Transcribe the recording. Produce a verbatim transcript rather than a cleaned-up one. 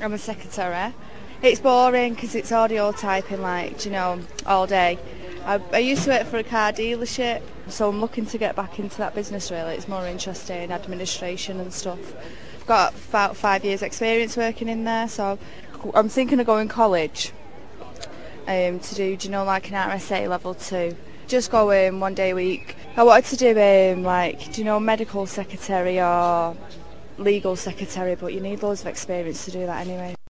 I'm a secretary. It's boring because it's audio typing, like, you know, all day. I, I used to work for a car dealership, so I'm looking to get back into that business really. It's more interesting, administration and stuff. I've got about five years experience working in there, so I'm thinking of going college um, to do, do you know, like an R S A level two. Just go in one day a week. I wanted to do um, like, do you know, medical secretary or legal secretary, but you need loads of experience to do that anyway.